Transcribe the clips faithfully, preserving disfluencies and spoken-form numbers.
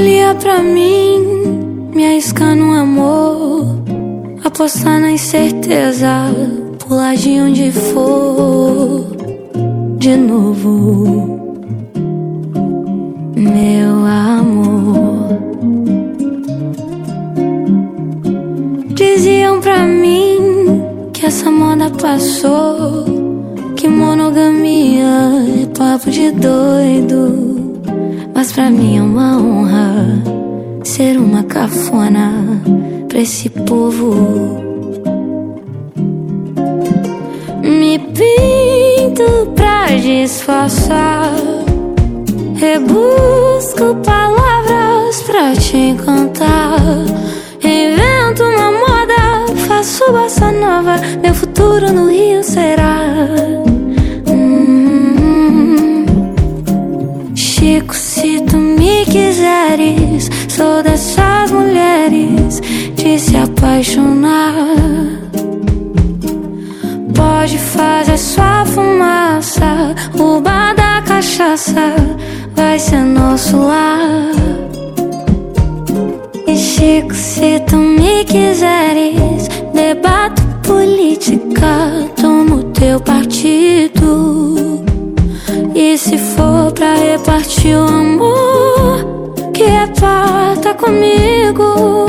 Escolhia pra mim me arriscar no amor, apostar na incerteza, pular de onde for de novo, meu amor. Diziam pra mim que essa moda passou, que monogamia é papo de doido. Mas pra mim é uma honra ser uma cafona pra esse povo. Me pinto pra disfarçar, rebusco palavras pra te encantar, invento uma moda, faço bossa nova, meu futuro no Rio será. hum, Chico, se tu me quiseres, sou dessas mulheres de se apaixonar. Pode fazer sua fumaça, o bar da cachaça vai ser nosso lar. E Chico, se tu me quiseres, debato política, tomo teu partido. E se for pra repartir o amor, que reparta comigo.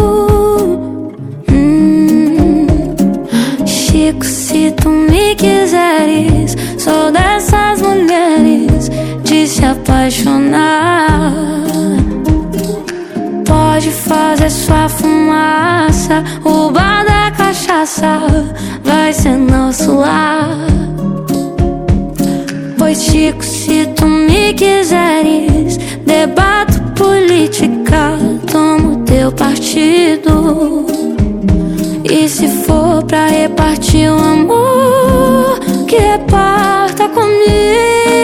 hum, Chico, se tu me quiseres, sou dessas mulheres de se apaixonar. Pode fazer sua fumaça, o bar da cachaça vai ser nosso lar. Pois Chico, se tu me quiseres, debato política, tomo teu partido. E se for pra repartir o amor, que reparta comigo.